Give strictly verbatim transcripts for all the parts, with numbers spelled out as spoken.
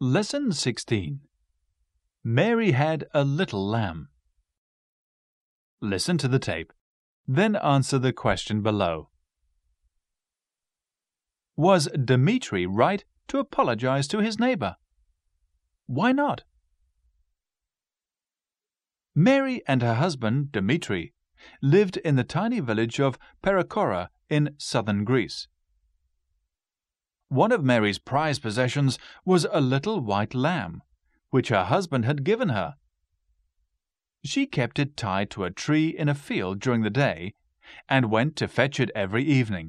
Lesson sixteen. Mary had a little lamb. Listen to the tape, then answer the question below. Was Dmitri right to apologize to his neighbor? Why not? Mary and her husband, Dmitri, lived in the tiny village of Perikora in southern Greece. One of Mary's prized possessions was a little white lamb, which her husband had given her. She kept it tied to a tree in a field during the day and went to fetch it every evening.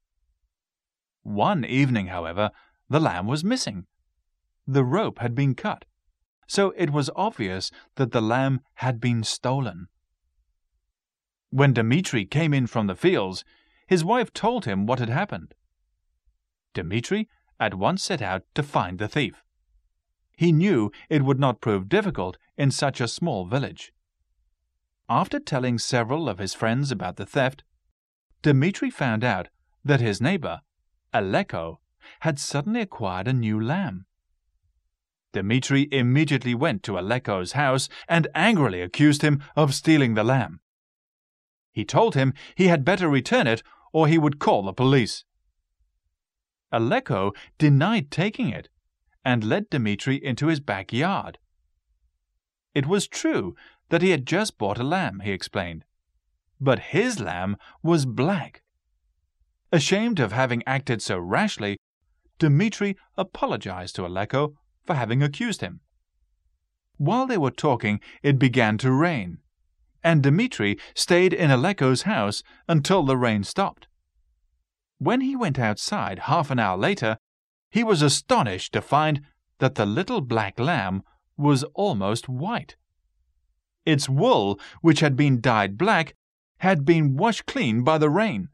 One evening, however, the lamb was missing. The rope had been cut, so it was obvious that the lamb had been stolen. When Dmitri came in from the fields, his wife told him what had happened. Dmitri at once set out to find the thief. He knew it would not prove difficult in such a small village. After telling several of his friends about the theft, Dmitri found out that his neighbor, Aleko, had suddenly acquired a new lamb. Dmitri immediately went to Aleko's house and angrily accused him of stealing the lamb. He told him he had better return it or he would call the police. Aleko denied taking it and led Dmitri into his backyard. It was true that he had just bought a lamb, he explained, but his lamb was black. Ashamed of having acted so rashly, Dmitri apologized to Aleko for having accused him. While they were talking, it began to rain, and Dmitri stayed in Aleko's house until the rain stopped. When he went outside half an hour later, he was astonished to find that the little black lamb was almost white. Its wool, which had been dyed black, had been washed clean by the rain.